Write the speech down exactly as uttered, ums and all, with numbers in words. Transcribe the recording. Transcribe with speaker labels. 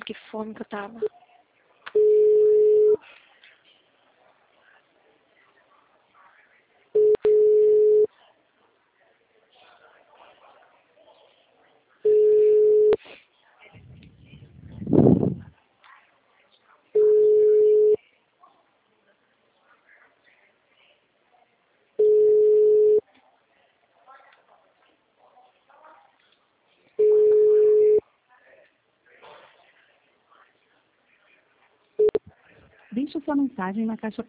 Speaker 1: Que fome que eu tava.
Speaker 2: Deixe sua mensagem na caixa